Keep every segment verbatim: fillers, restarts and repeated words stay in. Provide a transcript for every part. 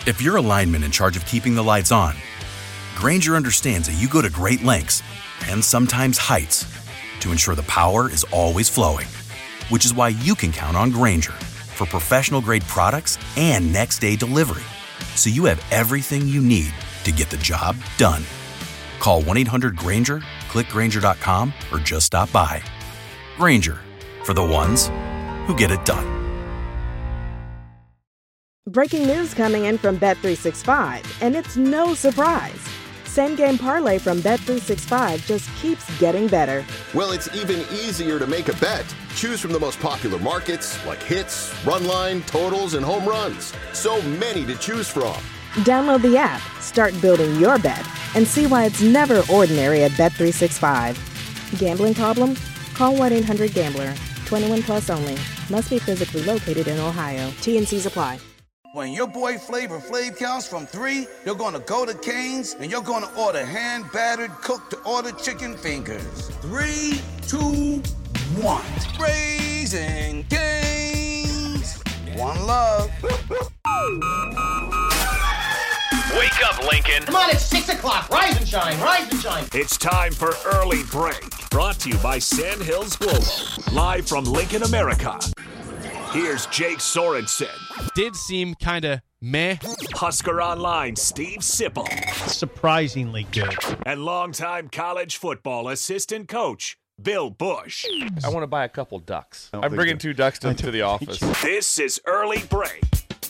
If you're a lineman in charge of keeping the lights on, Grainger understands that you go to great lengths and sometimes heights to ensure the power is always flowing, which is why you can count on Grainger for professional-grade products and next-day delivery, so you have everything you need to get the job done. Call one eight hundred Grainger, click Grainger dot com, or just stop by. Grainger, for the ones who get it done. Breaking news coming in from Bet three sixty-five, and it's no surprise. Same Game Parlay from Bet three sixty-five just keeps getting better. Well, it's even easier to make a bet. Choose from the most popular markets like hits, run line, totals, and home runs. So many to choose from. Download the app, start building your bet, and see why it's never ordinary at Bet three sixty-five. Gambling problem? Call one eight hundred gambler. twenty-one plus only. Must be physically located in Ohio. T and C's apply. When your boy Flavor Flav counts from three, you're gonna go to Cane's and you're gonna order hand-battered, cooked-to-order chicken fingers. Three, two, one. Raising Cane's. One love. Wake up, Lincoln. Come on, it's six o'clock. Rise and shine, rise and shine. It's time for Early Break. Brought to you by Sandhills Global. Live from Lincoln, America. Here's Jake Sorensen. Did seem kind of meh. Husker Online, Steve Sipple. Surprisingly good. And longtime college football assistant coach, Bill Bush. I want to buy a couple ducks. I'm bringing two ducks to, to the office. This is Early Break.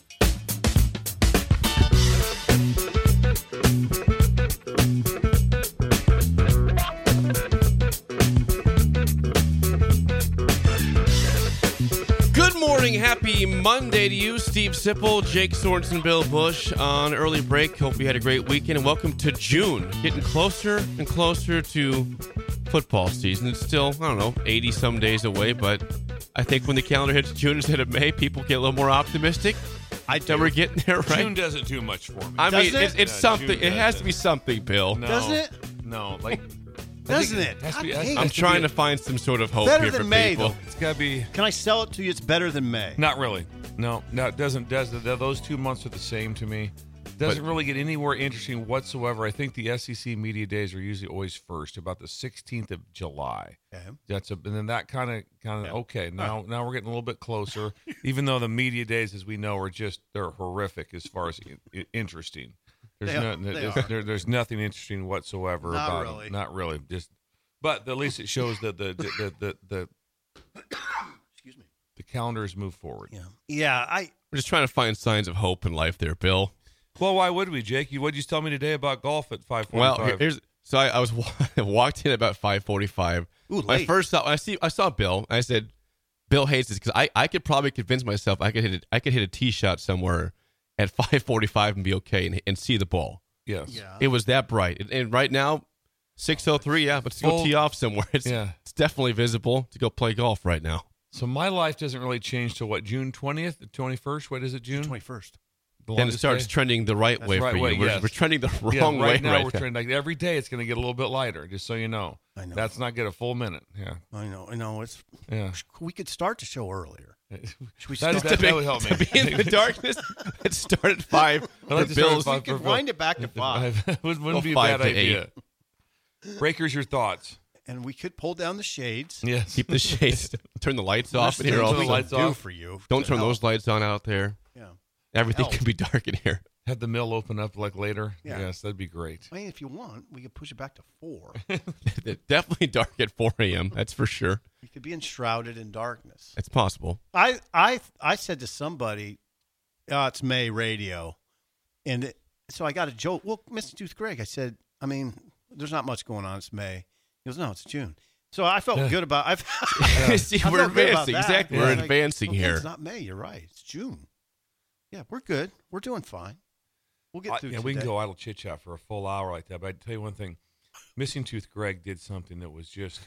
Good morning, happy Monday to you, Steve Sipple, Jake Sorensen, Bill Bush on Early Break. Hope you had a great weekend, and welcome to June. Getting closer and closer to football season. It's still, I don't know, eighty-some days away, but I think when the calendar hits June instead of May, people get a little more optimistic. I do. We're getting there, right? June doesn't do much for me. I Does mean, it? it's, it's No, something. June It has doesn't. to be something, Bill. No, Doesn't it? No, like Doesn't it? has to be- God has- dang has I'm to trying be- to find some sort of hope Better here than for May, people. though. It's got to be Can I sell it to you? It's better than May. not really. No, no, it doesn't. Does those two months are the same to me? Doesn't But- really get anywhere interesting whatsoever. I think the S E C media days are usually always first, about the sixteenth of July. Okay. That's a, and then that kind of, kind of Yeah. okay. Now, now we're getting a little bit closer. Even though the media days, as we know, are just they're horrific as far as i- interesting. There's They no, are. They there's, are. there, there's nothing interesting whatsoever Not about really. them. Not really. Just, but at least it shows that the the the the, the, Excuse me. the calendars move forward. Yeah. Yeah. I. We're just trying to find signs of hope in life there, Bill. Well, why would we, Jake? You what'd you tell me today about golf at five Well, forty-five? here- here's so I, I was walked in about five forty-five. Ooh, My late. first thought when I see I saw Bill, I said, "Bill hates this because I, I could probably convince myself I could hit a, I could hit a tee shot somewhere at five forty-five and be okay and, and see the ball." yes. Yeah. It was that bright, and, and right now, six oh three. Yeah, but to go Full- tee off somewhere, it's Yeah. it's definitely visible to go play golf right now. So my life doesn't really change to what, June twentieth, the twenty-first? What is it, June? twenty-first. The Then it longest starts day? trending the right That's way right for you. way, we're, yes. we're trending the Yeah, wrong right way now right we're now. trending like every day it's going to get a little bit lighter, just so you know. I know. That's not get a full minute. Yeah. I know. I know. It's. Yeah. We could start the show earlier. Should we That, start? that, that would help me. To be in the darkness, it started five. I'd like for to start at Bill's. five We could for- wind it back to five, wouldn't, Go wouldn't be a five bad to idea. Breakers, your thoughts? and we could pull down the shades. Yes. Keep the shades. Turn the lights off in here. Turn All the the we lights can do off. for you. Don't to turn help. those lights on out there. Yeah. Everything Help. can be dark in here. Have the mill open up like later? Yeah. Yes, that'd be great. I mean, if you want, we could push it back to four. Definitely dark at four a.m. That's for sure. We could be enshrouded in darkness. It's possible. I I I said to somebody, oh, it's May radio, and it, so I got a joke. Well, Mister Tooth Greg, I said, I mean, there's not much going on. It's May. He goes, no, it's June. So I felt good about. I've, See, I we're felt good about advancing. that. Exactly, Yeah, we're like, advancing okay, here. It's not May. You're right. It's June. Yeah, we're good. We're doing fine. We'll get I- through. yeah, we can today. go idle chit chat for a full hour like that. But I tell you one thing, Missing Tooth Greg did something that was just.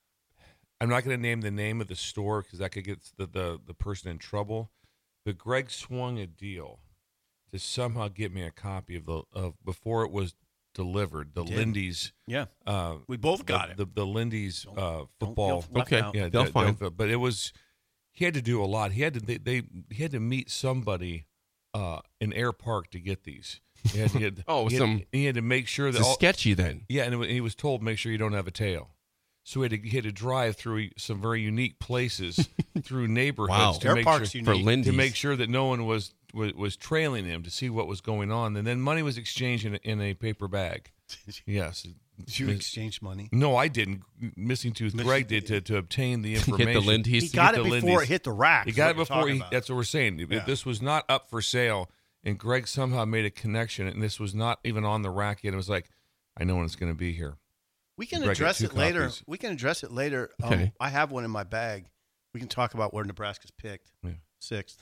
I'm not going to name the name of the store because that could get the, the the person in trouble. But Greg swung a deal to somehow get me a copy of the of before it was delivered. The did. Lindy's. Yeah, Uh, we both got the, it. The, the Lindy's Don't- uh, don't football. feel left Okay. out. Yeah, They'll that- find. they'll- but it was he had to do a lot. He had to they, they he had to meet somebody uh, an Air Park to get these. He had, he had, oh, he had, some. he had to make sure that It's all, sketchy then. Yeah, and it, he was told make sure you don't have a tail. So he had, to, he had to drive through some very unique places through neighborhoods Wow. to Air make Park's sure For unique. Lindy's. to make sure that no one was, was was trailing him to see what was going on, and then money was exchanged in a, in a paper bag. Yes. Did you exchange money? No, I didn't. Missing Tooth Missing- Greg did to, to obtain the Get information. the Lindy's. He to got get it the before Lindy's. it hit the rack. He is got what it you're before talking he. about. That's what we're saying. Yeah. This was not up for sale, and Greg somehow made a connection, and this was not even on the rack yet. It was like, I know when it's going to be here. We can Greg, address get it two later. copies. We can address it later. Um, Okay. I have one in my bag. We can talk about where Nebraska's picked. Yeah. Sixth.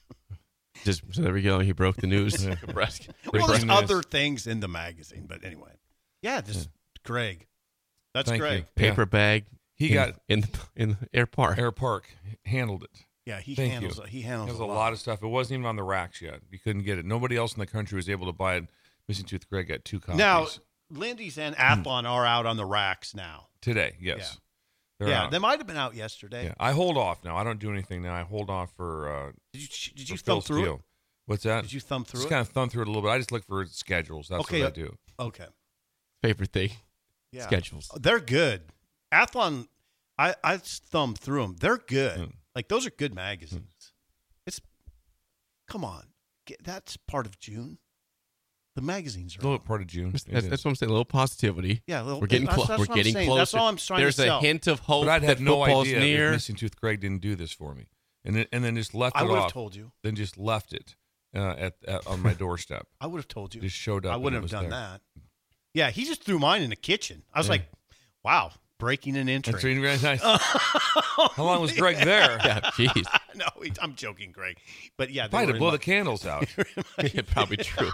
Just so there we go. He broke the news. Nebraska. Well, there's Breaking news. other things in the magazine, but anyway. Yeah, this Greg. That's Thank Greg. you. Paper Yeah. bag. He in, got in in the Air Park. Air Park handled it. Yeah, he Thank handles you. he handles There's a a lot. lot of stuff. It wasn't even on the racks yet. You couldn't get it. Nobody else in the country was able to buy it. Missing Tooth Greg got two copies. Now, Lindy's and Athlon are out on the racks now. Today, yes. They're yeah, out. they might have been out yesterday. Yeah, I hold off now. I don't do anything now. I hold off for. Uh, Did you did you for thumb Phil through Steele. it? What's that? Did you thumb through Just it? kind of thumb through it a little bit. I just look for schedules. That's Okay, what I do. Okay. Favorite thing. Yeah. Schedules. They're good. Athlon, I I thumbed through them. They're good. Mm. Like those are good magazines. It's come on, Get, that's part of June. The magazines are A little out. part of June. That's, It that's, is. that's what I'm saying. A little positivity. Yeah, a little- we're getting that's- close. that's We're what I'm getting saying. closer. That's all I'm trying to There's sell. a hint of hope But I'd that have no football's idea near. if Missing Tooth Greg didn't do this for me, and then, and then just left I it would have off. told you. Then just left it uh, at, at on my doorstep. I would have told you. Just showed up. I and wouldn't it have was done there. that. Yeah, he just threw mine in the kitchen. I was Yeah. like, wow, breaking and That's entering. really nice. How long was Greg there? Yeah, jeez. no, he- I'm joking, Greg. But yeah, they Probably were to in blow my- the candles out. Yeah, probably true.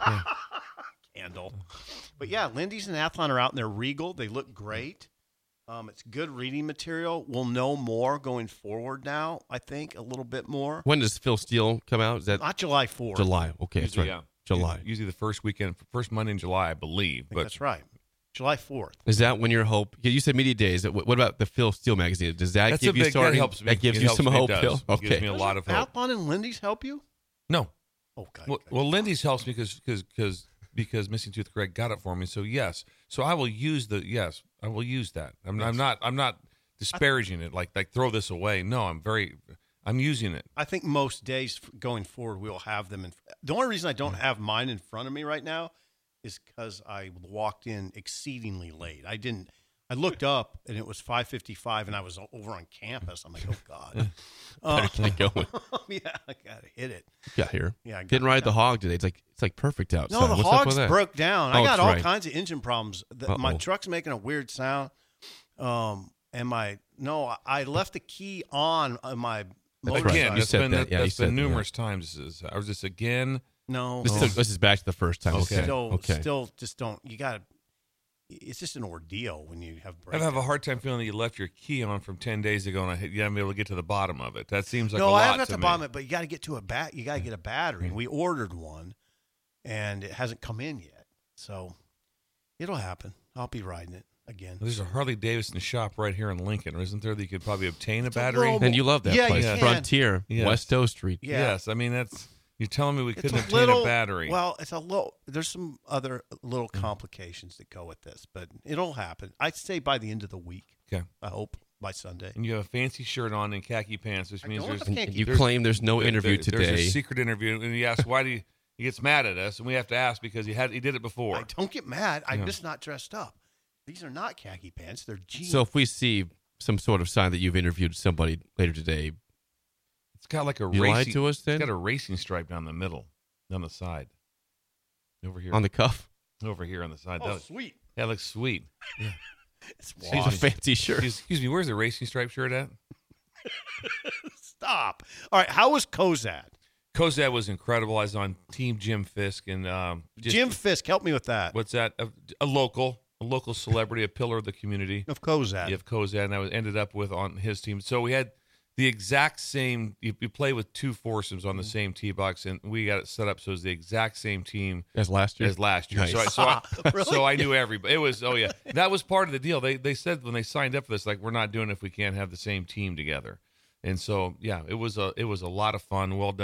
candle. But yeah, Lindy's and Athlon are out and they're regal. They look great. Um, it's good reading material. We'll know more going forward now, I think, a little bit more. When does Phil Steele come out? Is that Not July fourth. July? Okay, that's right. Usually, yeah. July. Usually the first weekend, first Monday in July, I believe. I think But that's right. July fourth. Is that when your hope? You said media days. What what about the Phil Steele magazine? Does that that's give a you big, starting? that helps me. That gives It you helps some me, it hope, does. Phil. It gives Okay. me a lot of hope. Athlon and Lindy's help you? No. Okay. Well, well, Lindy's helps me because because because because Missing Tooth Greg got it for me. So yes, so I will use the yes, I will use that. I'm, I'm not I'm not disparaging it like like throw this away. No, I'm very I'm using it. I think most days f- going forward we'll have them in. The only reason I don't have mine in front of me right now is because I walked in exceedingly late. I didn't. I looked up and it was five fifty-five, and I was over on campus. I'm like, oh god, Better get going. yeah, I gotta hit it. Got here. Yeah, I got- Didn't ride the hog today. It's like it's like perfect outside. No, the What's up hogs with that? broke down. Oh, I got that's all right. kinds of engine problems. The, my Uh-oh. truck's making a weird sound. Um, and my no, I- I left the key on on my That's motorcycle. right. Again, You that's said been that. Yeah, you that's said been that, yeah. numerous times. This is, I was just again. No, This, no. is, this is back to the first time. Okay. Okay. Still, okay. still, just don't. You got to. It's just an ordeal when you have. I have a breakdowns. hard time feeling that you left your key on from ten days ago, and I you haven't been able to get to the bottom of it. That seems like no, a lot I haven't got to the me. bottom of it, but you got to get to a bat. You got to get a battery. And we ordered one, and it hasn't come in yet. So it'll happen. I'll be riding it again. There's a Harley Davidson shop right here in Lincoln, isn't there? That you could probably obtain a a battery. little- And you love that Yeah, place, you can. Frontier, Yes. West O Street. Yeah. Yes, I mean that's you're telling me we It's couldn't a obtain little, a battery. Well, it's a little. There's some other little complications that go with this, but it'll happen. I'd say by the end of the week. Okay. I hope by Sunday. And you have a fancy shirt on and khaki pants, which I means don't there's have And khaki you There's- claim there's no there- interview there- today. There's a secret interview, and he asks why do you, he gets mad at us, and we have to ask because he had he did it before. I don't get mad. I'm Yeah. just not dressed up. These are not khaki pants. They're jeans. So if we see some sort of sign that you've interviewed somebody later today, It's got like a You racing, lied to us then? It's got a racing stripe down the middle, down the side, over here, on the cuff, over here on the side. oh, that, sweet. that looks sweet. It's he's a washed. fancy shirt. Excuse, excuse me, where's the racing stripe shirt at? Stop. All right. How was Kozad? Kozad was incredible. I was on Team Jim Fisk, and um, just- Jim Fisk, help me with that. what's that? A, a local, a local celebrity, a pillar of the community. Of Kozad. You have Kozad, and I was, ended up with on his team. So we had the exact same. You, you play with two foursomes on the same tee box, and we got it set up so it's the exact same team As last year? as last year. Nice. So, I, so, I, Really? so I knew everybody. It was oh yeah, that was part of the deal. They they said when they signed up for this, like we're not doing it if we can't have the same team together. And so yeah, it was a it was a lot of fun. Well done.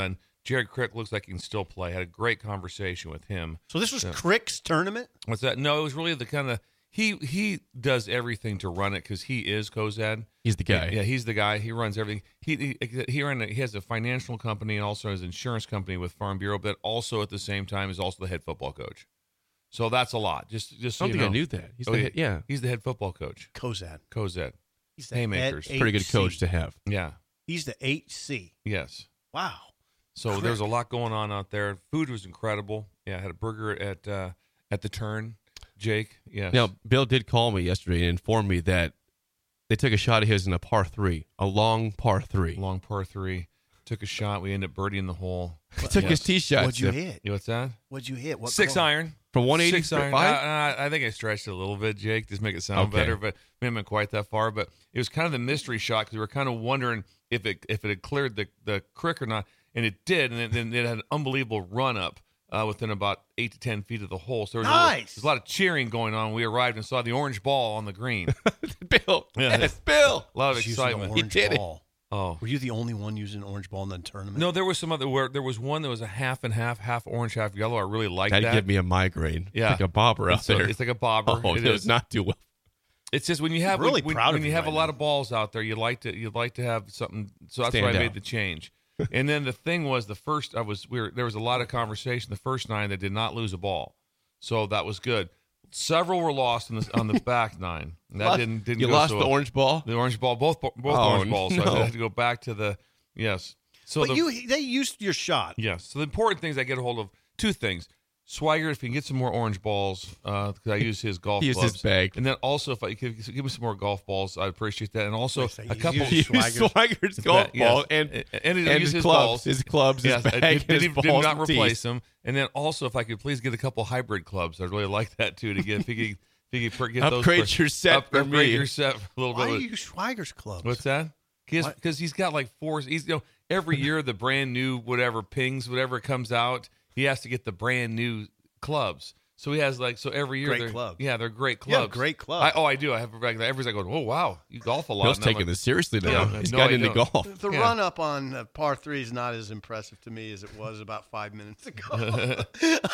Jared Crick looks like he can still play. Had a great conversation with him. So this was Yeah. Crick's tournament? What's that? No, it was really the kind of he he does everything to run it because he is Kozad. He's the guy. Yeah, he's the guy. He runs everything. He he he, ran a, he has a financial company and also has an insurance company with Farm Bureau, but also at the same time is also the head football coach. So that's a lot. Just just so I don't you think I know. knew that. He's Oh, the yeah. head, yeah. He's the head football coach. Kozad. Kozad. He's the Haymakers. head Pretty good H C. coach to have. Yeah. He's the H C. Yes. Wow. So Crick. there's a lot going on out there. Food was incredible. Yeah, I had a burger at uh, at the Turn. Jake, yes. Now, Bill did call me yesterday and informed me that they took a shot of his in a par three, a long par three. Long par three. Took a shot. We ended up birdieing the hole. He took his tee shot. What'd you Steph. hit? You know what's that? What'd you hit? What Six club? iron. From one eighty Six to iron. five? I, I, I think I stretched it a little bit, Jake, just make it sound Okay. better. But we haven't been quite that far. But it was kind of the mystery shot because we were kind of wondering if it if it had cleared the, the crick or not. And it did. And it, and it had an unbelievable run up uh, within about eight to ten feet of the hole. So there was, a, little, there Nice. was a lot of cheering going on. We arrived and saw the orange ball on the green. Bill. Yeah. Yes, Bill. A lot of Just using excitement. an He orange did it. ball. Oh. Were you the only one using an orange ball in the tournament? No, there was some other where there was one that was a half and half, half orange, half yellow. I really liked That'd that. give me a migraine. Yeah. Like a bobber out It's a- there. it's like a bobber. Oh, It it is. does not do well. It's just when you have really when, proud when of you you have right a lot now. of balls out there, you like to you like to have something. So that's Stand why I out. made the change. And then the thing was the first I was we were there was a lot of conversation. The first nine that did not lose a ball, so that was good. Several were lost on the on the back nine. And that Lost- didn't didn't you go lost so the well. orange ball? The orange ball, both both Oh, orange balls. So no. I had to go back to the yes. So but the, you they used your shot. Yes. So the important things I get a hold of two things. Swigert, if you can get some more orange balls, because I use his golf He used his gloves. bag. And then also, if I could give me some more golf balls, I'd appreciate that. And also, Wait, so a you couple. use He used Swiger's- Swiger's golf Yes. ball and, and, and, he used his, his clubs, balls. his clubs, his Yes, bag, I did, his did, balls did not and replace tees. them. And then also, if I could please get a couple hybrid clubs, I'd really like that too. To get if you could, if you could get those. Upgrade for- your set up- for upgrade me. your set for a little Why bit. do you use Schweiger's clubs? What's that? What? Because he's got like four. He's you know every year the brand new whatever pings whatever comes out, he has to get the brand new clubs. So he has like so every year Great they're, clubs. Yeah, they're great You have clubs. great clubs. I, oh, I do. I have like everybody's like going, oh wow, you golf a lot. Bill's And I'm taking like, this seriously now. Yeah, He's no, got I into don't. golf. The Yeah. run up on uh, par three is not as impressive to me as it was about five minutes ago.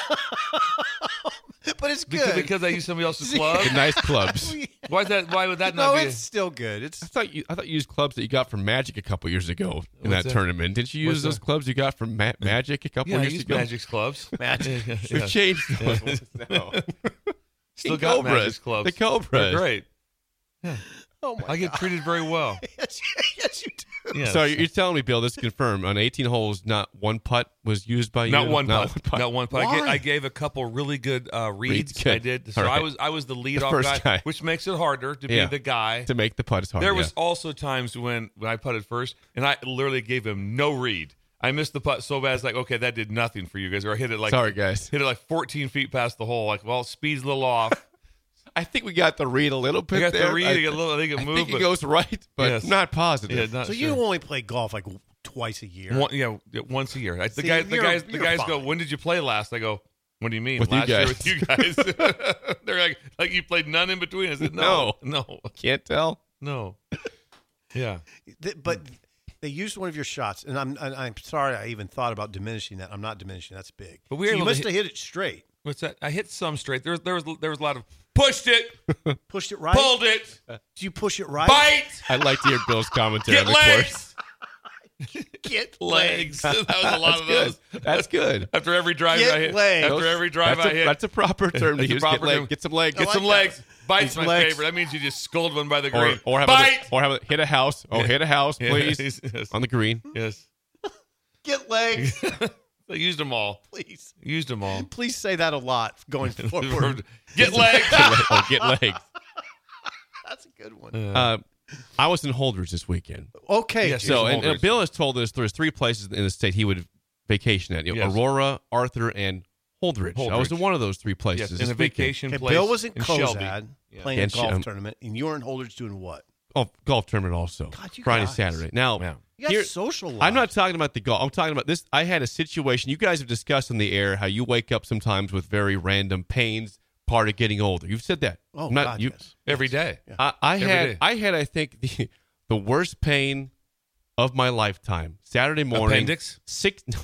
But it's good. because, because I use somebody else's club. The nice clubs. Why is that? Why would that no, not be? it's still good. It's I thought you I thought you used clubs that you got from Magic a couple years ago in What's that that? tournament. Didn't you use What's those that? clubs you got from Ma- Magic a couple yeah, I years use ago? Magic's clubs. Magic. Yeah. We've changed those ones now. Still The got Cobras. Magic's clubs. The Cobras. They're great. oh my I get God. treated very well. yes, yes, you do. Yes. So you're telling me, Bill, this is confirmed. On eighteen holes, not one putt was used by you? Not one Not putt. Not one putt. I, Why? ga- I gave a couple really good uh, reads. Reads, good. I did. So All right. I was I was the lead The off first guy, guy. which makes it harder to Yeah. be the guy. To make the putt is hard. There yeah. was also times when, when I putted first, and I literally gave him no read. I missed the putt so bad. It's like, okay, that did nothing for you guys. Or I hit it like Sorry, guys. hit it like fourteen feet past the hole. Like, well, speed's a little off. I think we got the read a little bit I got there. the read. I, I, got a little, I think it I moved. think it but- goes right, but Yes. not positive. Yeah, not So sure. you only play golf like twice a year. One, yeah, yeah, once a year. I, the See, guys, the you're- guys, the you're guys go. fine. When did you play last? I go. What do you mean? With you last year guys." with you guys. They're like, like you played none in between. I said, no, no, Can't tell. no. Yeah, Th- but they used one of your shots, and I'm and I'm sorry I even thought about diminishing that. I'm not diminishing. That's big. But we So were you able to must hit- have hit it straight. what's that? I hit some straight. There, was- there was, there was a lot of pushed it, Pushed it right. pulled it, Do you push it right? bite, I'd like to hear Bill's commentary get on the course. legs, Get legs. That was a lot That's of good. those. That's good. After every drive Get I hit, legs. after every drive that's I a, hit, That's a proper term to That's a use. proper Get, leg, term. get some legs. get I some like legs. Bite's These my legs. favorite. That means you just scold one by the Or, green. or have Bite. a, or have a, hit a house. Oh, hit a house, please. Yes, yes. On the green. Yes. Get legs, I used them all. please. Used them all. Please say that a lot going forward. Get legs. oh, get legs. That's a good one. Uh, I was in Holdridge this weekend. Okay, Yes, Jim. So, Holdridge. and, and Bill has told us there's three places in the state he would vacation at. You know, Yes. Aurora, Arthur, and Holdridge. I was Holdridge. in one of those three places. Yes, this in a weekend. vacation Okay, place. Bill was in in Shelby. Cozad Yeah. playing a And golf um, tournament, and you were in Holdridge doing what? Oh, golf tournament also. God, you Friday, guys. Saturday. Now, Yeah. You got here- social life. I'm not talking about the golf. I'm talking about this. I had a situation. You guys have discussed on the air how you wake up sometimes with very random pains. Part of getting older. You've said that. Oh, I'm not, God, you, yes. Every day. I, I Every had. day. I had. I think the the worst pain of my lifetime. Saturday morning. Appendix? Six. No,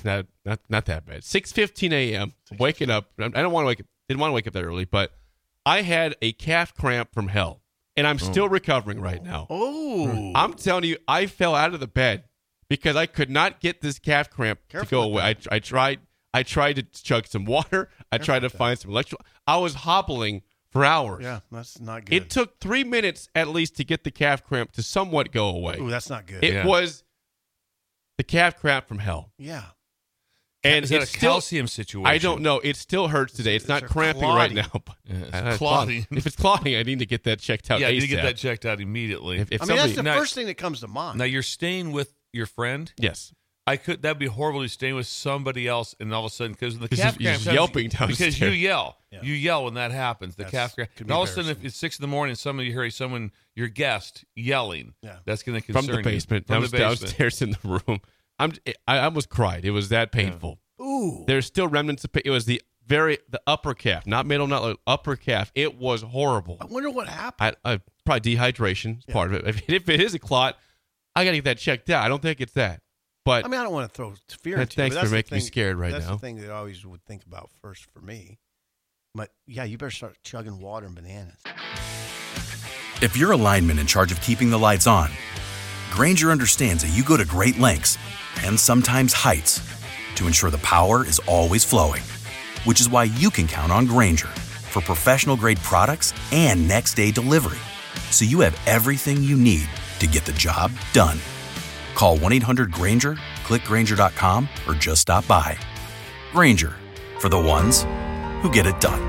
not not that bad. six fifteen a.m. Waking up. I don't want to wake up. Didn't want to wake up that early, but I had a calf cramp from hell, and I'm still oh. recovering right now. Oh, I'm telling you, I fell out of the bed because I could not get this calf cramp Careful to go away. I, I tried. I tried to chug some water. I Careful tried to find some electrolytes. I was hobbling for hours. Yeah, that's not good. It took three minutes at least to get the calf cramp to somewhat go away. Ooh, that's not good. It yeah. was the calf cramp from hell. Yeah. And is that it's a still, calcium situation? I don't know. It still hurts today. It's, it's not cramping clotting. right now. But yeah, it's clotting. If it's clotting, I need to get that checked out. Yeah, ASAP. I need to get that checked out immediately. If, if I mean, somebody, that's the now, first thing that comes to mind. Now you're staying with your friend. Yes. I could. That'd be horrible to stay with somebody else, and all of a sudden, because the He's calf just- cramp he's comes- yelping downstairs. because you yell, Yeah. you yell when that happens. The That's- calf cramp, could and be all of a sudden, if embarrassing. it's six in the morning, somebody hear someone, your guest, yelling. Yeah. That's going to concern from the basement, you. From down- the basement. downstairs in the room. I'm. I almost cried. It was that painful. Ooh. There's still remnants of pain. It was the very the upper calf, not middle, not lower, upper calf. It was horrible. I wonder what happened. I, I probably dehydration is Yeah. part of it. If, if it is a clot, I got to get that checked out. I don't think it's that. But I mean, I don't want to throw fear That- into it, thanks but that's for the making me thing- scared right that's now. the thing that I always would think about first for me. But yeah, you better start chugging water and bananas. If you're a lineman in charge of keeping the lights on, Grainger understands that you go to great lengths and sometimes heights to ensure the power is always flowing, which is why you can count on Grainger for professional-grade products and next-day delivery, so you have everything you need to get the job done. Call one eight hundred Grainger, click Grainger dot com, or just stop by. Grainger, for the ones who get it done.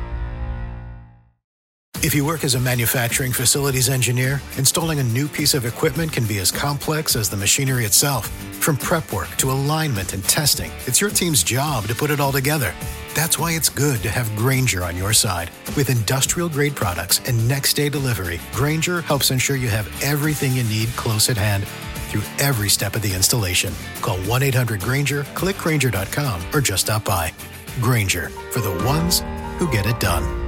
If you work as a manufacturing facilities engineer, installing a new piece of equipment can be as complex as the machinery itself. From prep work to alignment and testing, it's your team's job to put it all together. That's why it's good to have Grainger on your side. With industrial-grade products and next-day delivery, Grainger helps ensure you have everything you need close at hand through every step of the installation. Call one eight hundred Grainger, click Grainger dot com, or just stop by. Grainger, for the ones who get it done.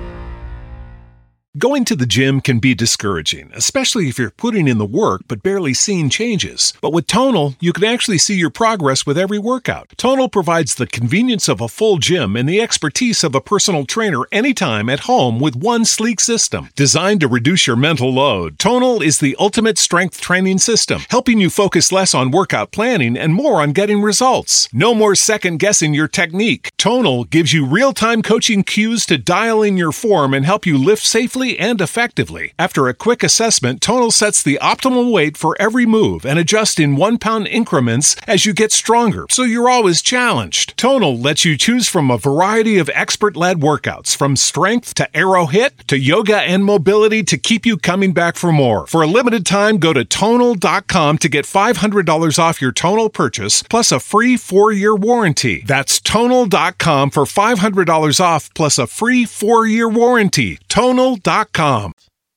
Going to the gym can be discouraging, especially if you're putting in the work but barely seeing changes. But with Tonal, you can actually see your progress with every workout. Tonal provides the convenience of a full gym and the expertise of a personal trainer anytime at home with one sleek system. Designed to reduce your mental load, Tonal is the ultimate strength training system, helping you focus less on workout planning and more on getting results. No more second-guessing your technique. Tonal gives you real-time coaching cues to dial in your form and help you lift safely and effectively. After a quick assessment, Tonal sets the optimal weight for every move and adjusts in one-pound increments as you get stronger, so you're always challenged. Tonal lets you choose from a variety of expert-led workouts, from strength to aero hit to yoga and mobility, to keep you coming back for more. For a limited time, go to tonal dot com to get five hundred dollars off your Tonal purchase, plus a free four-year warranty. That's tonal dot com for five hundred dollars off, plus a free four-year warranty. tonal dot com.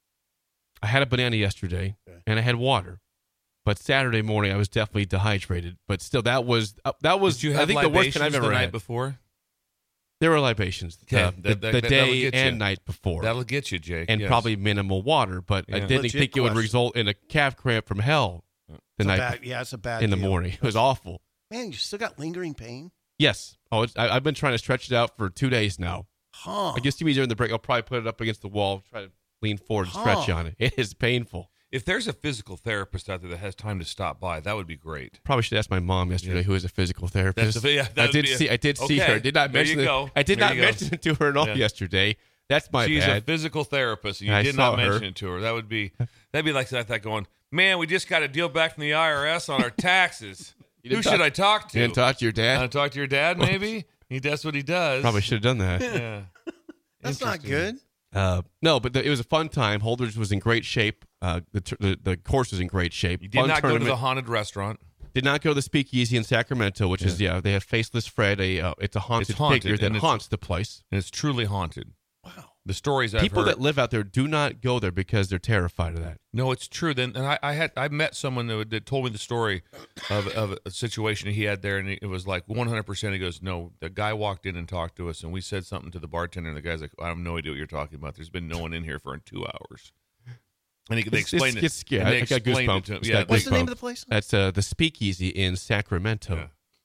I had a banana yesterday, and I had water. But Saturday morning, I was definitely dehydrated. But still, that was uh, that was. Did you have I think the worst thing I've libations ever the night had. before? There were libations Okay, uh, that- the, that- the that'll day get and you. night before. That'll get you, Jake. and yes. probably minimal water. But I Yeah. didn't Legit think it would question. result in a calf cramp from hell the It's a night bad- yeah, it's a bad in the deal. morning. It was awful. Man, you still got lingering pain? Yes. Oh, it's, I, I've been trying to stretch it out for two days now. Huh. I guess to me during the break, I'll probably put it up against the wall, try to lean forward and stretch Huh. on it. It is painful. If there's a physical therapist out there that has time to stop by, that would be great. Probably should ask my mom yesterday, Yeah. who is a physical therapist. That's a- yeah, I that'd did be a- see. I did see Okay, her. Did not there mention you it. go. I did There not you go. mention it to her at all Yeah. yesterday. That's my She's bad. a physical therapist, and you I did saw not mention her. it to her. That would be that'd be like that, that going, man, we just got a deal back from the I R S on our taxes. You Who didn't should talk- I talk to? You didn't talk to your dad? Uh, talk to your dad, maybe? he That's what he does. Probably should have done that. Yeah. That's not good. Uh, no, but the, it was a fun time. Holdridge was in great shape. Uh, the, t- the the course was in great shape. You did Fun not go to tournament. the haunted restaurant. Did not go to the Speakeasy in Sacramento, which is yeah. They have Faceless Fred. A uh, it's a haunted, It's haunted, figure that and it's- haunts the place. And it's truly haunted. Wow. The stories I've People heard. that live out there do not go there because they're terrified of that. No, it's true. Then, and I, I had I met someone that, that told me the story of, of a situation he had there, and it was like one hundred percent. He goes, "No, the guy walked in and talked to us, and we said something to the bartender, and the guy's like, I have no idea what you're talking about. There's been no one in here for two hours." And he, they It's- explained it's- it. it's- yeah, and they I got explained it goosebumps. to him. It's Yeah, got What's the name goosebumps. of the place? That's uh, the Speakeasy in Sacramento. Yeah.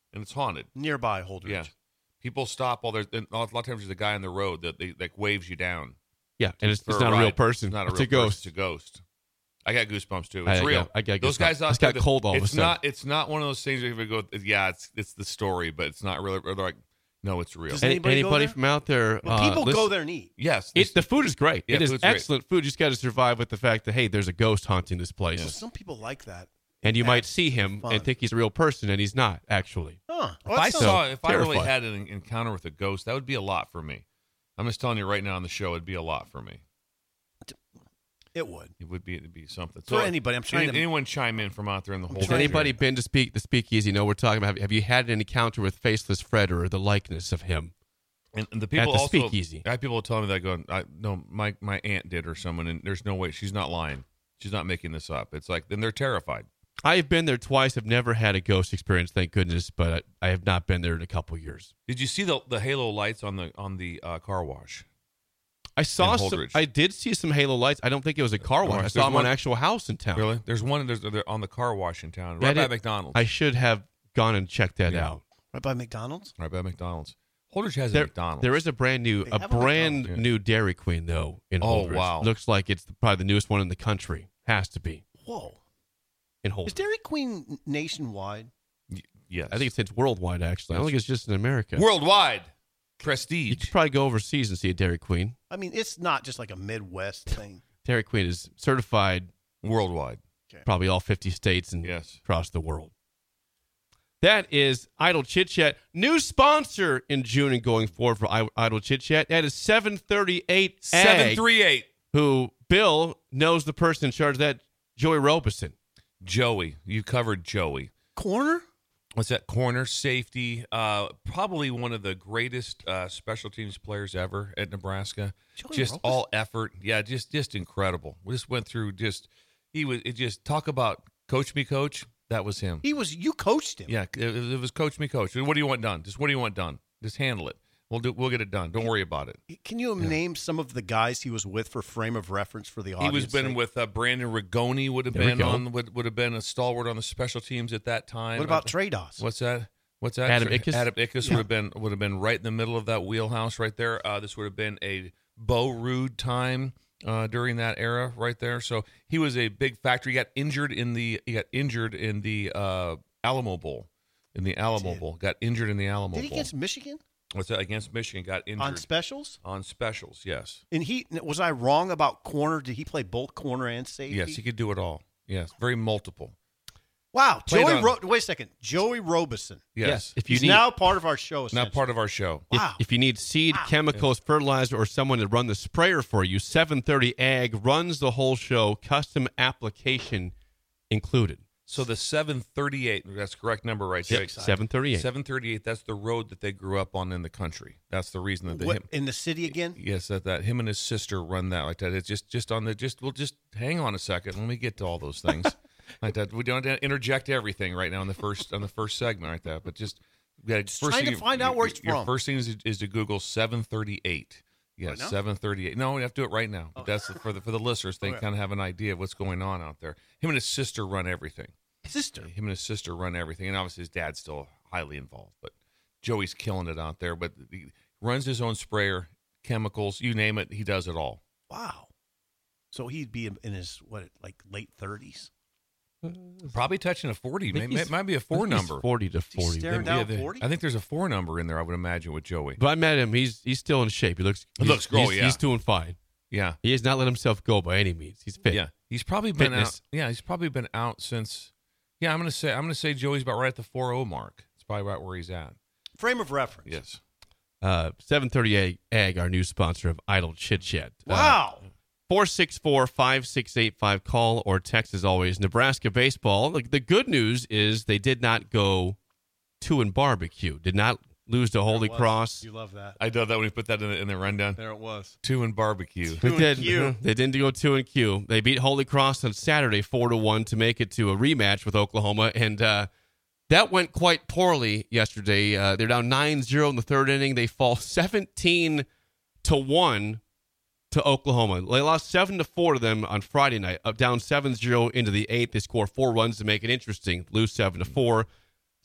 and it's haunted. Nearby Holdridge. Yeah. People stop while there's, and a lot of times there's a guy on the road that they, like waves you down. Yeah, and it's, for it's not a ride. real person. It's not a It's real a ghost. person. It's a ghost. I got goosebumps too. I- It's I real. got- I got those goosebumps. guys I out just there. got cold all of a it's sudden. not. It's not one of those things where you go, yeah, it's it's the story, but it's not really. Or they're like, no, it's real. Does Any- anybody anybody, go there? from out there? Well, uh, people listen- go there and eat. Yes, It's the food is great. Yeah, it is food's great. excellent food. You just got to survive with the fact that hey, there's a ghost haunting this place, So some people like that. and you might That's see him fun. and think he's a real person, and he's not actually. Huh. If I so saw, if I really terrifying. had an encounter with a ghost, that would be a lot for me. I'm just telling you right now on the show, it'd be a lot for me. It would. It would be. It'd be something. For anybody, I'm trying any- to- anyone chime in from out there in the whole. Has anybody been to speak the speakeasy? No, we're talking about. Have, have you had an encounter with Faceless Fred or the likeness of him? And, and the people at the also, speakeasy. I have people tell me that going, I no, my my aunt did or someone, and there's no way she's not lying. She's not making this up. It's like, then they're terrified. I have been there twice. I've never had a ghost experience, thank goodness, but I, I have not been there in a couple years. Did you see the the halo lights on the on the uh, car wash? I saw In some. Holdridge. I did see some halo lights. I don't think it was a car wash. I There's saw them on one- an actual house in town. Really? There's one. There's they're on the car wash in town, I right by did- McDonald's. I should have gone and checked that Yeah. out. Right by McDonald's? Right by McDonald's. Holdridge has There, a McDonald's. there is a brand new, They a have a brand McDonald's. new Dairy Queen though in Oh, Holdridge. wow. Looks like it's the, probably the newest one in the country. Has to be Whoa. in Is Holdridge. Dairy Queen nationwide? Y- yes. I think it's, it's worldwide actually. I don't think it's just in America. worldwide. You Prestige. could probably go overseas and see a Dairy Queen. I mean, it's not just like a Midwest thing. Dairy Queen is certified Worldwide. probably all fifty states and Yes. across the world. That is Idle Chit Chat. New sponsor in June and going forward for I- Idle Chit Chat. That is seven thirty-eight Seven Ag, three eight. who Bill knows the person in charge of that, Joey Robeson. Joey. You covered Joey. Corner? What's that? Corner safety. Uh, probably one of the greatest uh, special teams players ever at Nebraska. Joey just Robeson? all effort. Yeah, just just incredible. We just went through. Just he was. It just talk about coach me, coach. That was him. He was, you coached him. Yeah, it, it was coach me, coach. What do you want done? Just what do you want done? Just handle it. We'll do. We'll get it done. Don't worry about it. Can you name some of the guys he was with for frame of reference for the He audience? was been sake? with uh, Brandon Rigoni. Would have There we been go. on. Would, would have been a stalwart on the special teams at that time. What about Trados? What's that? What's that? Adam Tra- Ickes? Adam Ickes Yeah. would have been would have been right in the middle of that wheelhouse right there. Uh, this would have been a Bo Rude time uh, during that era right there. So he was a big factor. He got injured in the he got injured in the uh, Alamo Bowl. In the Alamo Did. Bowl, got injured in the Alamo Did he Bowl. against Michigan What's that? Against Michigan, got injured on specials? on specials. Yes, And he was I wrong about corner? Did he play both corner and safety? yes, he could do it all. Yes, very multiple. Wow, Played Joey. on- Ro- wait a second, Joey Robeson. Yes, If you He's need now part of our show. not essentially. part of our show. if, Wow. if you need seed, chemicals, fertilizer, or someone to run the sprayer for you, seven thirty Ag runs the whole show, custom application included. So the seven thirty-eight, that's the correct number, right, Jake? seven thirty-eight. seven thirty-eight, that's the road that they grew up on in the country. That's the reason that they What, him, in the city again? yes, that, that him and his sister run that like that. It's just just on the just we'll just hang on a second. Let me get to all those things. Like that. We don't interject everything right now in the first on the first segment like that, but just yeah, first trying thing to you- find out your- where it's your from. first thing is, is to Google seven thirty-eight. Yes, Right now? seven thirty-eight. No, we have to do it right now. But that's for the for the listeners. They Okay. kind of have an idea of what's going on out there. Him and his sister run everything. Sister. Him and his sister run everything, and obviously his dad's still highly involved. But Joey's killing it out there. But he runs his own sprayer, chemicals, you name it, he does it all. Wow. So he'd be in in his what, like late thirties? Probably touching a forty. I think Maybe, he's- it might be a I four think he's number. forty to He's forty. staring Yeah, down the- forty? I think there's a four number in there. I would imagine with Joey. But I met him. He's he's still in shape. He looks He he's- looks- oh, he's, yeah. he's doing fine. Yeah, He has not let himself go by any means. He's fit. yeah. He's probably been Fitness. out. Yeah, he's probably been out since. Yeah, I'm gonna say I'm gonna say Joey's about right at the four oh mark. It's probably right where he's at. Frame of reference. Yes. Uh, seven thirty-eight Ag, our new sponsor of Idle Chit Chat. Wow. four six four, five six eight five. Call or text as always. Nebraska baseball. Like the good news is they did not go two and barbecue. Did not lose to Holy Cross. You love that. I know that when you put that in the, in the rundown. There it was. Two and barbecue. They and did. Q. They didn't go two and Q. They beat Holy Cross on Saturday four to one to make it to a rematch with Oklahoma, and uh, that went quite poorly yesterday. Uh, they're down nine zero in the third inning. They fall seventeen to one to Oklahoma. They lost seven to four to them on Friday night. Up down seven zero into the eighth. They score four runs to make it interesting. Lose seven to four.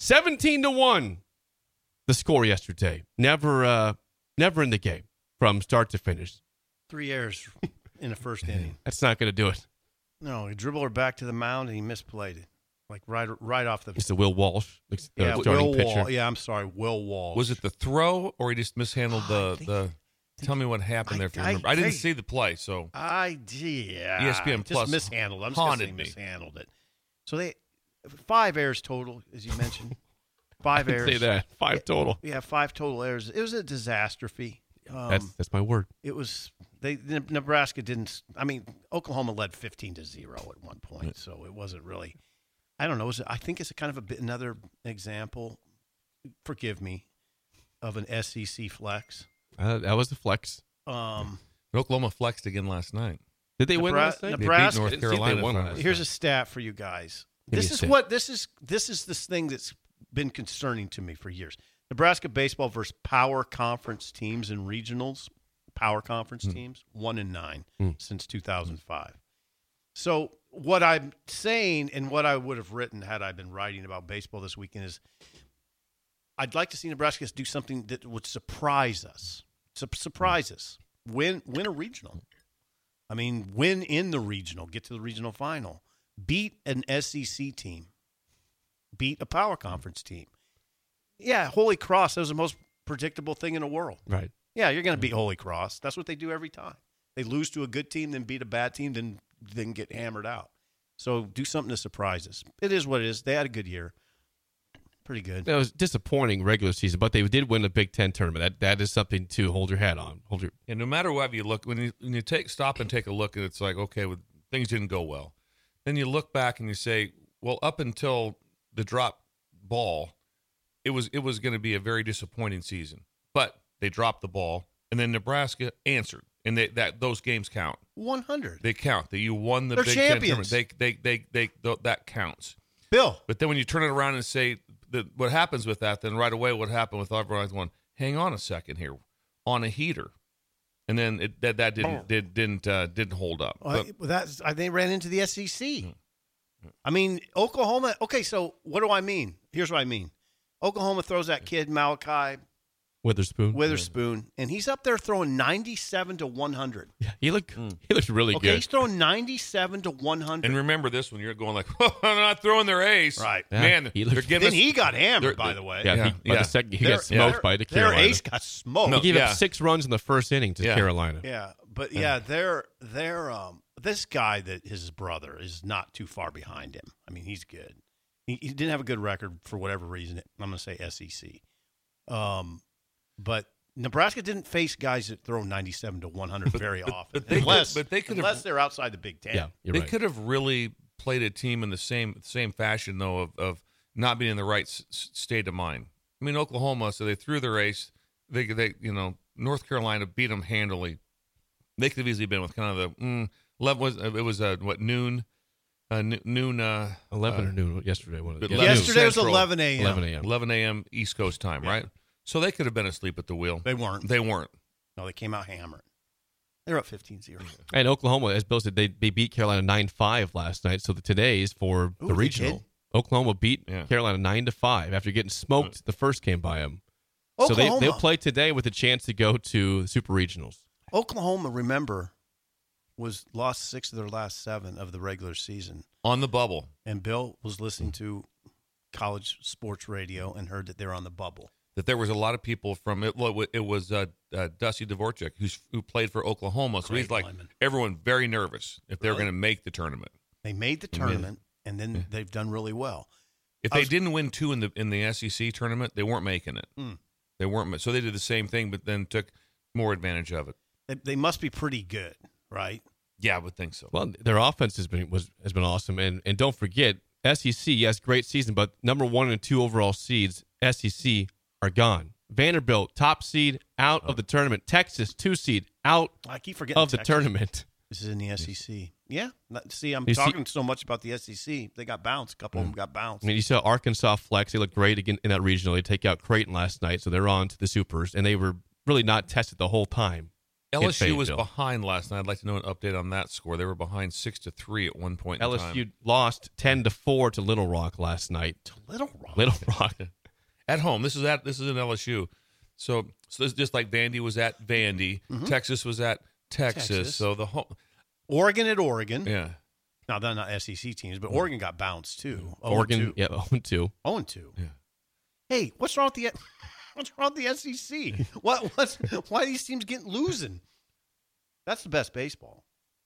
seventeen to one, the score yesterday. Never, uh, never in the game from start to finish. Three errors in the first inning. That's not going to do it. No, he dribbled her back to the mound and he misplayed it. Like right right off the... It's the Will Walsh, the yeah, starting Will pitcher. Wall. Yeah, I'm sorry, Will Walsh. Was it the throw or he just mishandled the... think, the Tell me what happened I, there. If you I, remember. I, didn't I, see the play, so... I yeah. E S P N just Plus mishandled. I'm just going to say haunted me. mishandled it. So they... Five errors total, as you mentioned. Five I'd errors. say that. Five total. Yeah, five total errors. It was a disastrophe. Um, That's that's my word. It was they Nebraska didn't. I mean, Oklahoma led fifteen to zero at one point, so it wasn't really. I don't know. It was, I think it's a kind of a bit, another example. Forgive me, of an S E C flex. Uh, that was the flex. Um, Oklahoma flexed again last night. Did they Nebra- win last night? Nebraska. They beat North Carolina. They won for- last Here's night. a stat for you guys. Give me This a is stat. what this is. This is this thing that's been concerning to me for years. Nebraska baseball versus power conference teams and regionals. Power conference Mm. teams, one and nine Mm. since two thousand five. So what I'm saying and what I would have written had I been writing about baseball this weekend is I'd like to see Nebraska do something that would surprise us. Su- surprise us. Win win a regional. I mean, win in the regional, get to the regional final. Beat an S E C team. Beat a power conference team. Yeah, Holy Cross, that was the most predictable thing in the world. Right. Yeah, you're going to beat Holy Cross. That's what they do every time. They lose to a good team, then beat a bad team, then then get hammered out. So do something to surprise us. It is what it is. They had a good year. Pretty good. It was disappointing regular season, but they did win the Big Ten tournament. That that is something to hold your hat on. Hold your. And no matter what you look, when you when you take stop and take a look, and it's like, okay, well, things didn't go well. Then you look back and you say, well, up until the drop ball, it was it was going to be a very disappointing season. But they dropped the ball, and then Nebraska answered, and they, that those games count. one hundred. They count. That you won the They're Big champions. Ten tournament. They they they they that counts. Bill. But then when you turn it around and say that what happens with that, then right away what happened with everyone going, hang on a second here, on a heater, and then it, that that didn't Oh. did didn't uh, didn't hold up. Uh, But- that's I they ran into the S E C. I mean, Oklahoma. Okay, so what do I mean? Here's what I mean. Oklahoma throws that kid Malachi Witherspoon. Witherspoon, and he's up there throwing ninety-seven to one hundred. Yeah, he looked he looked really Okay, good. he's throwing ninety-seven to one hundred. and remember this when you're going like, oh, they're not throwing their ace, Right. Yeah, Man, he they're looked- giving Then us. he got hammered, they're- by the way. Yeah, Yeah, he, by yeah. the second he Their- got smoked their- by the their Carolina. ace got smoked. No, He gave yeah. up six runs in the first inning to Yeah. Carolina. Yeah, but yeah, they're they're um this guy that his brother is not too far behind him. I mean, he's good. He, he didn't have a good record for whatever reason. I'm going to say S E C. Um, but Nebraska didn't face guys that throw ninety-seven to one hundred very often, but they could- unless but they could have- unless they're outside the Big Ten. Yeah, you're they right. could have really played a team in the same same fashion though of, of not being in the right s- s- state of mind. I mean, Oklahoma, so they threw their ace. They they you know North Carolina beat them handily. They could have easily been with kind of the mm, eleven was it was uh, what noon, uh, n- noon uh, eleven uh, or noon yesterday. One of the, but yeah, Yesterday noon. was Central, eleven a.m. eleven a.m. eleven a.m. East Coast time, Yeah. right? So they could have been asleep at the wheel. They weren't. They weren't. No, they came out hammering. They're up fifteen zero. And Oklahoma, as Bill said, they, they beat Carolina nine five last night. So the today's for Ooh, the they regional. did? Oklahoma beat Yeah. Carolina nine to five after getting smoked the first game by them. So they, Oklahoma. they'll play today with a chance to go to the Super Regionals. Oklahoma, remember, was lost six of their last seven of the regular season. On the bubble. And Bill was listening to college sports radio and heard that they're on the bubble. That there was a lot of people from it. Well, it was uh, uh, Dusty Dvorak who's who played for Oklahoma. So Great he's like lineman. everyone very nervous if they're Really? going to make the tournament. They made the Yeah. tournament, and then they've done really well. If I they was- didn't win two in the in the S E C tournament, they weren't making it. Mm. They weren't. So they did the same thing, but then took more advantage of it. They, they must be pretty good, right? Yeah, I would think so. Well, their offense has been was has been awesome, and and don't forget S E C. Yes, great season, but number one and two overall seeds S E C are gone. Vanderbilt, top seed, out of the tournament. Texas, two seed, out I keep forgetting of the Texas. tournament. This is in the S E C. Yeah. Not- See, I'm You see- talking so much about the S E C. They got bounced. A couple of them got I bounced. mean, you saw Arkansas flex. They looked great again in that regional. They take out Creighton last night, so they're on to the Supers, and they were really not tested the whole time. L S U hit was Fayetteville. behind last night. I'd like to know an update on that score. They were behind six to three at one point in L S U time. lost ten to four to Little Rock last night. To Little Rock. Little Rock. At home. This is at this is in L S U. So, so this is just like Vandy was at Vandy. Mhm. Texas was at Texas. Texas. So the whole Oregon at Oregon. Yeah. Now, they're not S E C teams, but Oregon got bounced, too. Oregon, yeah, oh and two. oh and two. Yeah. Hey, what's wrong with the what's wrong with the S E C? what what's why are these teams getting losing? That's the best baseball.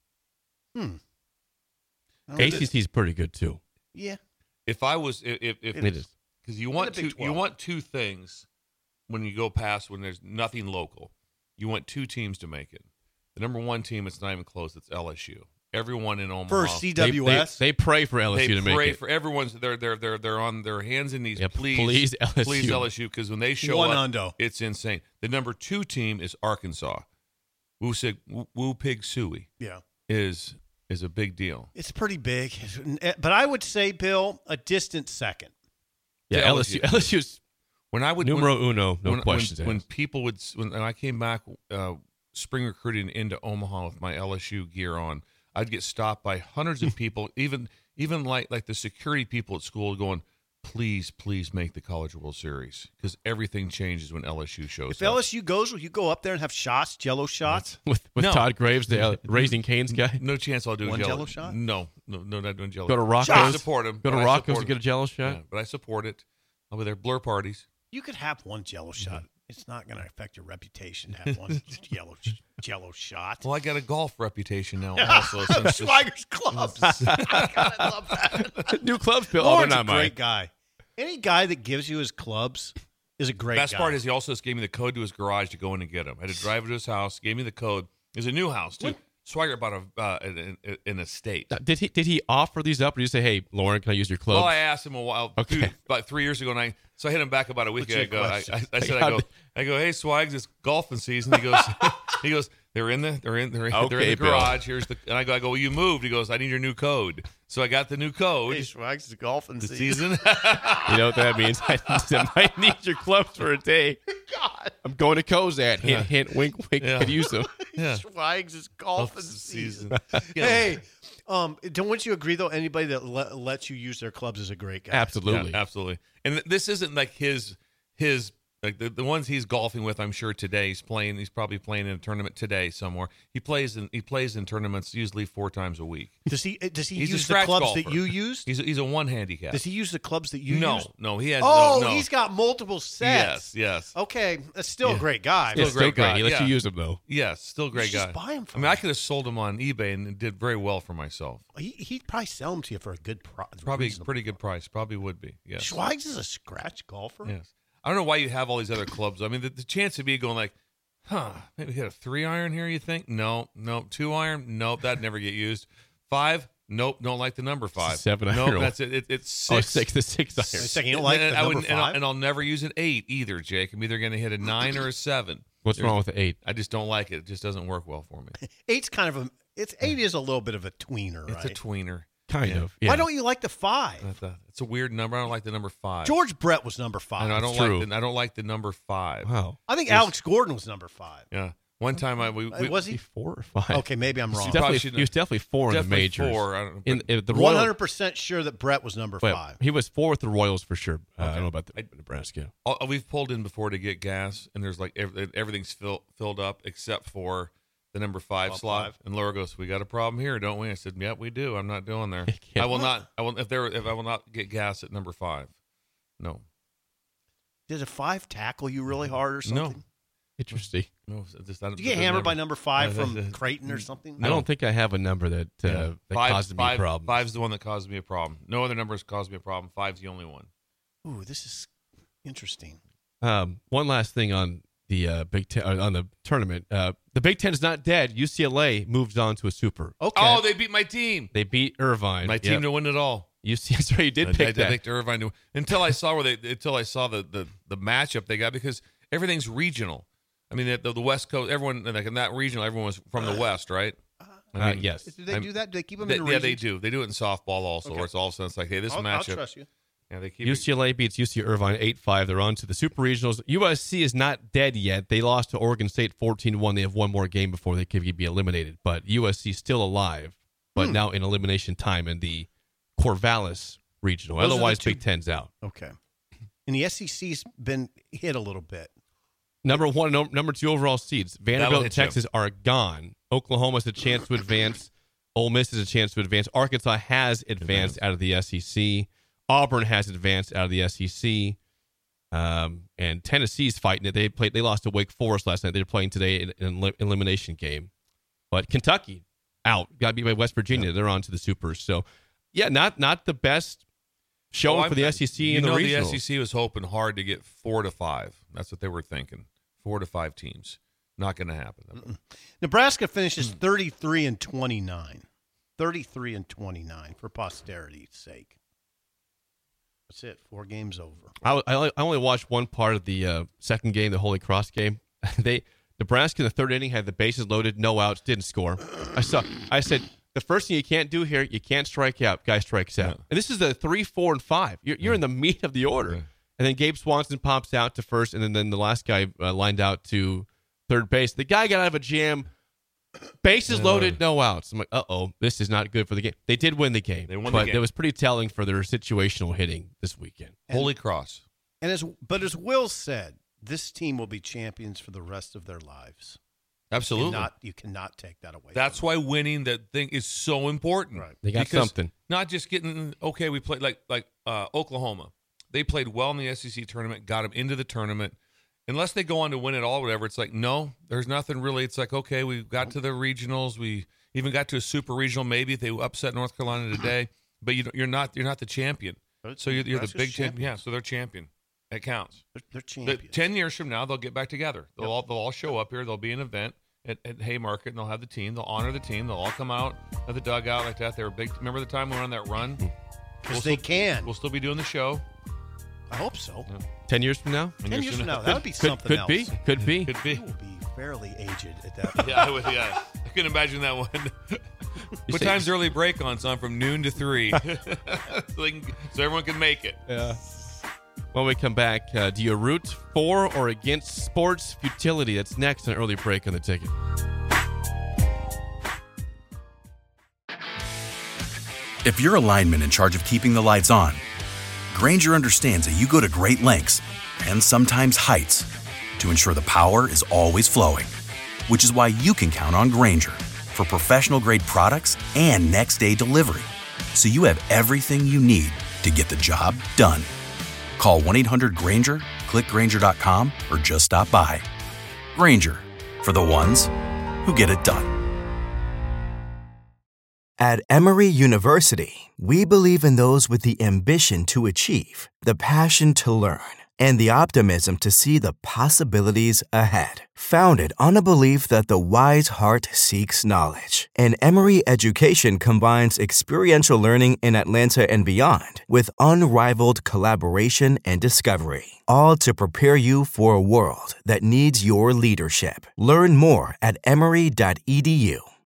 Hmm. I don't A know. C C's pretty good too. Yeah. If I was if if, if It is. because you In want the two Big you twelve. want two things when you go past when there's nothing local. You want two teams to make it. The number one team, it's not even close. It's L S U. Everyone in Omaha For C W S? They, they, they pray for L S U they to make pray it. for everyone's. They're they're they're they're on their hands and knees. Yeah, please, please, L S U. please L S U, because when they show One up, hundo. it's insane. The number two team is Arkansas. Woo Sig Woo Pig Suey Yeah. is is a big deal. It's pretty big. But I would say, Bill, a distant second. Yeah, To L S U. L S U's When I would numero when, uno, no when, questions When, when asked. people would when I came back uh, spring recruiting into Omaha with my L S U gear on, I'd get stopped by hundreds of people, even even like like the security people at school going, please, please make the College World Series, because everything changes when L S U shows If up. L S U goes, will you go up there and have shots, Jello shots? with with No. Todd Graves, the uh, Raising Cane's guy. No chance I'll do One a Jell-O shot? No, no, no, not doing Jello. Go to Rocco's. I support him. Go to but I Rocco's support to get a him. Jello shot. Yeah, but I support it. I'll be there. Blur parties. You could have one Jello shot. It's not going to affect your reputation to have one yellow Jello shot. Well, I got a golf reputation now also. since this- Schweiger's clubs. God, I love that. New clubs, Bill. Oh, they're Lauren's a not mine. great guy. Any guy that gives you his clubs is a great Best guy. part is he also just gave me the code to his garage to go in and get him. I had to drive to his house. Gave me the code. It's a new house too. Swagger bought a uh, an, an, an estate. Now, Did he did he offer these up, or did you say, "Hey, Lauren, can I use your clubs?" Well, I asked him a while, Okay. dude, about three years ago, and I so I hit him back about a week Legit ago. I, question. I, I Like, said, how I go, did- I go, hey, Swags, it's golfing season. He goes, he goes, they're in the, they're in, they're in, they're in Okay, the Bill. garage. Here's the, and I go, I go, well, you moved. He goes, I need your new code. So I got the new code. Hey, Schweiger's golfing The season. season. You know what that means? I, I might need your clubs for a day. God. I'm going to Kozat. Hint, Yeah. hint, wink, wink. Yeah. Could use them. Yeah. Schweiger's golfing Golf season. season. Yeah. Hey, um, don't you agree though? Anybody that le- lets you use their clubs is a great guy. Absolutely. Yeah, absolutely. And th- this isn't like his his like the, the ones he's golfing with. I'm sure today he's playing. He's probably playing in a tournament today somewhere. He plays in he plays in tournaments usually four times a week. Does he? Does he He's a use the scratch clubs golfer. that you used? He's a, he's a one handicap. Does he use the clubs that you no, used? no, he has. Oh, no, no. he's got multiple sets. Yes, yes. Okay, that's still Yeah. a great guy. Still Yeah, a still great great. guy, He lets yeah. you use them, though. Yes, still a great You guy. should just buy him I from mean, I him. could have sold him on eBay and did very well for myself. He, he'd probably sell them to you for a good price. Probably pretty good price. Probably would be. Yes. Schweigs is a scratch golfer. Yes. I don't know why you have all these other clubs. I mean, the, the chance of me going like, huh, maybe hit a three iron here, you think? No, no. Two iron? Nope, that'd never get used. Five? Nope, don't like the number five. Seven Nope, iron. that's it. it it's Oh, six. six, the six iron. Wait a second, you don't like and, the I number wouldn't- and I'll, five? and I'll never use an eight either, Jake. I'm either going to hit a nine or a seven. What's There's- wrong with the eight? I just don't like it. It just doesn't work well for me. Eight's kind of a. It's eight is a little bit of a tweener, It's right? a tweener. Kind Yeah. of. Yeah. Why don't you like the five? That's a- It's a weird number. I don't like the number five. George Brett was number five. And I don't It's true. like the, I don't like the number five. Wow. I think Yes. Alex Gordon was number five. Yeah. One time I we, we was He he? four or five? Okay, maybe I'm You wrong. probably Definitely, should- he was definitely four in the definitely majors. four. I don't- In, in the One Royals, hundred percent sure that Brett was number well, five. he was four with the Royals for sure. Uh, I Okay. don't know about the I- Nebraska. All- We've pulled in before to get gas, and there's like every, everything's fill, filled up except for the number five Top slot. five. And Laura goes, "We got a problem here, don't we?" I said, "Yep, we do. I'm not doing there. Yeah. I will not. I will if there if I will not get gas at number five. No, Did a five tackle you really hard or No. something? Interesting. no. Just, I don't, Did you get the hammered by number- number five Uh, from uh, Creighton or something? I don't think I have a number that uh, Yeah. that Five- caused me five- problems. Five's the one that caused me a problem. No other numbers caused me a problem. Five's the only one. Ooh, this is interesting. Um, one last thing on the uh, Big Ten uh, on the tournament. Uh, the Big Ten is not dead. U C L A moves on to a super. Okay. Oh, they beat my team. They beat Irvine. My team Yep. to win it all. U C L A. Sorry, you did I, pick I, that. I picked Irvine to, until I saw where they until I saw the, the the matchup they got, because everything's regional. I mean, the, the West Coast, everyone like in that regional, everyone was from the West, right? I Uh, mean, yes. Do they I'm- do that? Do they keep them They- in yeah, regions? they do. They do it in softball also, Okay. where it's all of a sudden it's like, hey, this I'll, I'll matchup. trust you. Yeah, they keep U C L A beats U C Irvine eight five. They're on to the Super Regionals. U S C is not dead yet. They lost to Oregon State fourteen one. They have one more game before they could be eliminated. But U S C still alive, but Hmm. now in elimination time in the Corvallis Regional. Those are the Otherwise, two- Big Ten's out. Okay. And the S E C's been hit a little bit. Number one, no, number two overall seeds. Vanderbilt and hit you. Texas are gone. Oklahoma has a chance to advance. Ole Miss has a chance to advance. Arkansas has advanced out of the S E C. Auburn has advanced out of the S E C. Um, and Tennessee's fighting it. They played. They lost to Wake Forest last night. They're playing today in an elim- elimination game. But Kentucky out. Got beat by West Virginia. They're on to the Supers. So, yeah, not not the best showing Well, for the I'm- S E C you and the know regionals. the S E C was hoping hard to get four to five. That's what they were thinking. Four to five teams. Not going to happen. Mm-mm. Nebraska finishes thirty-three and twenty-nine. thirty-three and twenty-nine for posterity's sake. That's it. Four games over. I, I, only, I only watched one part of the uh, second game, the Holy Cross game. They Nebraska in the third inning had the bases loaded, no outs, didn't score. I saw. I said the first thing you can't do here, you can't strike out. Guy strikes out, Yeah. and this is the three, four, and five. You're, you're in the meat of the order, Yeah. and then Gabe Swanson pops out to first, and then, then the last guy uh, lined out to third base. The guy got out of a jam. Bases Yeah. loaded, no outs. I'm like, uh oh, this is not good for the game. They did win the game, They won the but game. it was pretty telling for their situational hitting this weekend. Holy Cross. And as but as Will said, this team will be champions for the rest of their lives. Absolutely. You cannot, you cannot take that away. That's from why winning that thing is so important. Right. They got Because something. Not just getting okay. We played like like uh, Oklahoma. They played well in the S E C tournament, got them into the tournament. Unless they go on to win it all, whatever. It's like no, there's nothing really. It's like okay, we got to the regionals. We even got to a super regional. Maybe if they upset North Carolina today, but you you're not you're not the champion. But So you're, you're the Nebraska's big champion. Yeah, champions. so they're champion. It counts. They're, they're The, champions. Ten years from now, they'll get back together. They'll Yep. all they'll all show up here. There'll be an event at, at Haymarket, and they'll have the team. They'll honor the team. They'll all come out of the dugout like that. They were big. Remember the time we went on that run? Because they can. We'll still be doing the show. I hope so. Ten years from now? Ten years from now, that would be Could, something could else. be. Could be. Could be. You will be fairly aged at that point. Yeah, I would. Yeah, I can imagine that one. What say- time's early break on? So I'm from noon to three, so, they can, so everyone can make it. Yeah. When we come back, uh, do you root for or against sports futility? That's next on Early Break on the Ticket. If you're a lineman in charge of keeping the lights on, Grainger understands that you go to great lengths and sometimes heights to ensure the power is always flowing, which is why you can count on Grainger for professional-grade products and next-day delivery, so you have everything you need to get the job done. Call one eight hundred Grainger, click Grainger dot com, or just stop by. Grainger, for the ones who get it done. At Emory University, we believe in those with the ambition to achieve, the passion to learn, and the optimism to see the possibilities ahead. Founded on a belief that the wise heart seeks knowledge, and Emory education combines experiential learning in Atlanta and beyond with unrivaled collaboration and discovery, all to prepare you for a world that needs your leadership. Learn more at emory dot e d u.